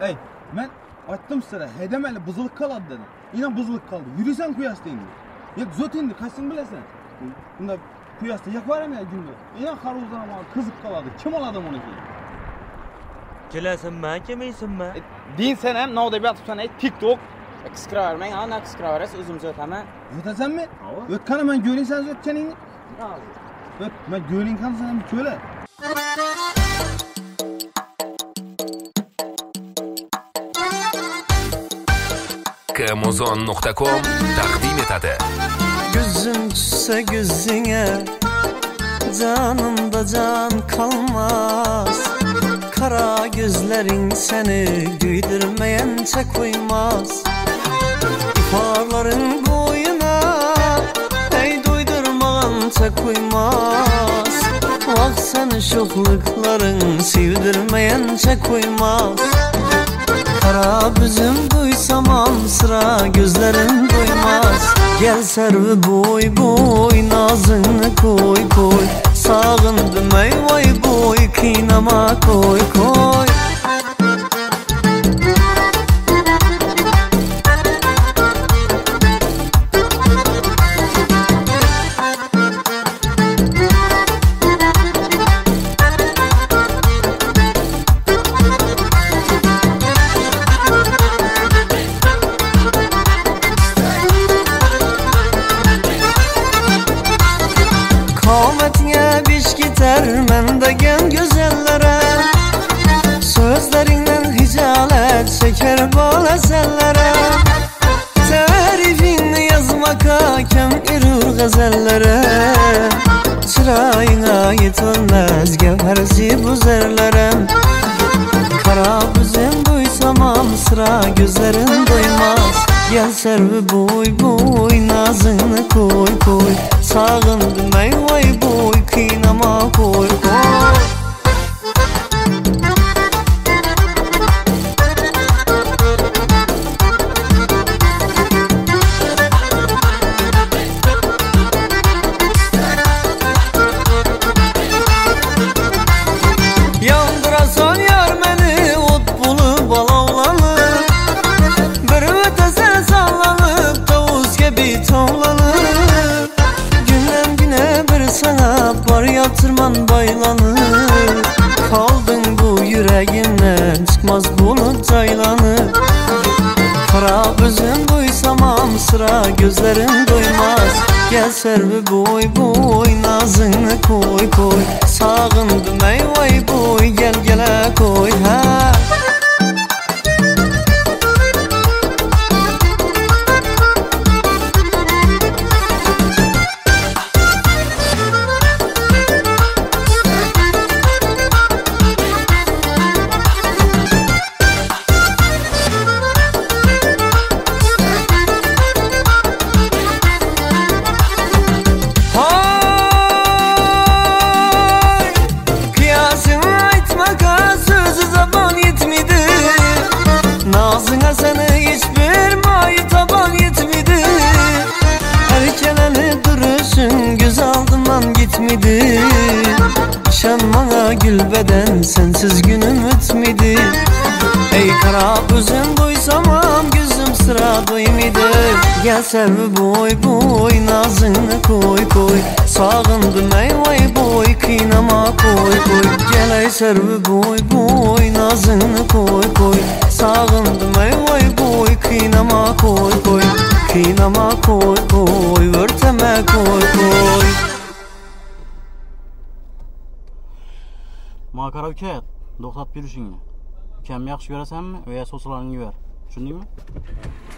Ey, ben açtım sıra, hedemeli bızılık kaladı dedim. Yine bızılık kaldı. Yürüsen kuyasta indi. Ya zöt indi, kaçsın bilesen. Bunda kuyasta yak var mı ya günde? Yine karuzdan ama kızıp kaladı. Kim aladı onu ki? Gelesin mi, kemeysin mi? Din sen hem ne da bir atıp sana TikTok kıskıra vermeyin. Ha ne kıskıra veresi üzüm zöt hemen. Zötesen mi? Ötkana ben göreyim sen zötkenini. Öt, ben göreyim kanı sen bir köyle. Kmozon.com taqdim etadi. Gözüm düşse gözüne, canımda can kalmaz. Kara gözlerin seni güydürmeyence koymaz. İfarların boyuna, ey doydurmağınca koymaz. Vah seni şoklukların sevdirmeyence koymaz. Kara büzüm duysamam sıra gözlerin doymaz. Gel servi boy boy nazını koy koy. Sağındım ey vay boy kıynama koy koy. Kametine biş gider mende gen gözellere. Sözlerinden hicalet çeker balazellere. Tarifini yazmaka kem irur gazellere. Çırayına yetmez gevhersi buzerlere. Kara büzüm duysamam sıra gözlerin doymaz. Gel servi boy boy nazını koy koy. Sağındım ey vay boy kıynama koy koy. Yandırasan yar beni ot bulu balavlanı. Bir ötese sallanıp tavus gibi tavlanır. Günden güne bir sana var yatırman baylanır. Kaldın bu yüreğimden çıkmaz bulut caylanır. Kara büzüm duysamam sıra gözlerin doymaz. Gel servi boy boy nazını koy koy. Sağındım ey vay boy gel gele koy ha. Nazına seni hiçbir may taban yetmedi. Her keleni duruşun göz aldımdan gitmedi. Şanmana gül beden sensiz günüm ötmedi. Ey kara büzüm duysamam gözüm sıra doymadı. Gel servi boy boy nazını koy koy. Sağındım ey vay boy kıynama koy koy. Gel ey servi boy boy nazını koy koy. Sağındım ey vay boy kıynama koy koy. Kıynama koy koy örteme koy koy. Makara uket, doktat bir işini. Kem yaxşı görəsənmi? Öyə soslarını ver. Düşündün mü?